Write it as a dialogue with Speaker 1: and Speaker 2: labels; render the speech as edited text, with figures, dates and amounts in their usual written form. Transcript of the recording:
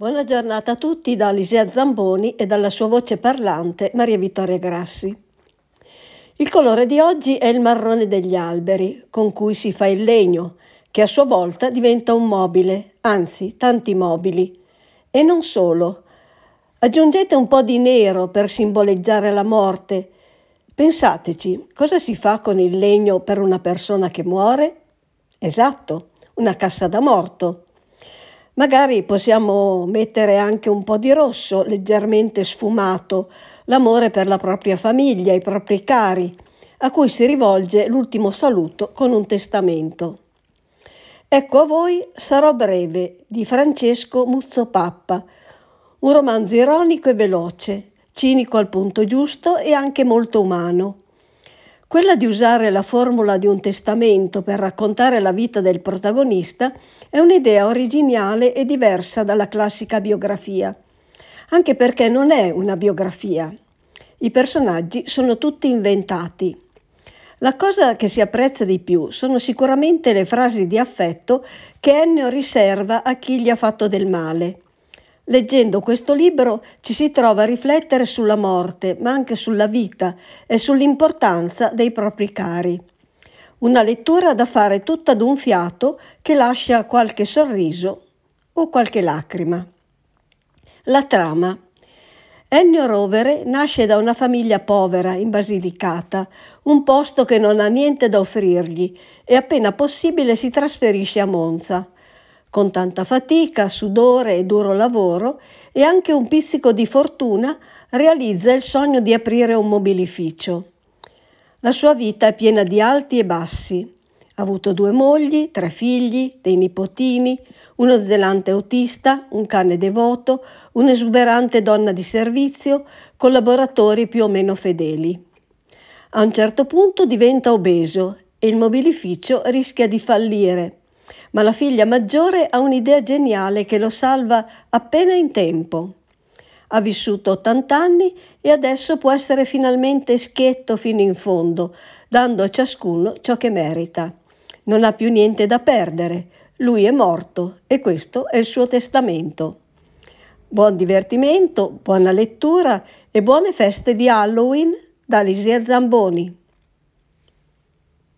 Speaker 1: Buona giornata a tutti da Alisea Zamboni e dalla sua voce parlante Maria Vittoria Grassi. Il colore di oggi è il marrone degli alberi, con cui si fa il legno, che a sua volta diventa un mobile, anzi tanti mobili. E non solo. Aggiungete un po' di nero per simboleggiare la morte. Pensateci, cosa si fa con il legno per una persona che muore? Esatto, una cassa da morto. Magari possiamo mettere anche un po' di rosso, leggermente sfumato, l'amore per la propria famiglia, i propri cari, a cui si rivolge l'ultimo saluto con un testamento. Ecco a voi Sarò breve di Francesco Muzzopappa, un romanzo ironico e veloce, cinico al punto giusto e anche molto umano. Quella di usare la formula di un testamento per raccontare la vita del protagonista è un'idea originale e diversa dalla classica biografia, anche perché non è una biografia. I personaggi sono tutti inventati. La cosa che si apprezza di più sono sicuramente le frasi di affetto che Ennio riserva a chi gli ha fatto del male. Leggendo questo libro ci si trova a riflettere sulla morte, ma anche sulla vita e sull'importanza dei propri cari. Una lettura da fare tutta d'un fiato che lascia qualche sorriso o qualche lacrima. La trama. Ennio Rovere nasce da una famiglia povera in Basilicata, un posto che non ha niente da offrirgli, e appena possibile si trasferisce a Monza. Con tanta fatica, sudore e duro lavoro e anche un pizzico di fortuna realizza il sogno di aprire un mobilificio. La sua vita è piena di alti e bassi. Ha avuto 2 mogli, 3 figli, dei nipotini, uno zelante autista, un cane devoto, un'esuberante donna di servizio, collaboratori più o meno fedeli. A un certo punto diventa obeso e il mobilificio rischia di fallire. Ma la figlia maggiore ha un'idea geniale che lo salva appena in tempo. Ha vissuto 80 anni e adesso può essere finalmente schietto fino in fondo, dando a ciascuno ciò che merita. Non ha più niente da perdere, lui è morto e questo è il suo testamento. Buon divertimento, buona lettura e buone feste di Halloween da Alisea Zamboni.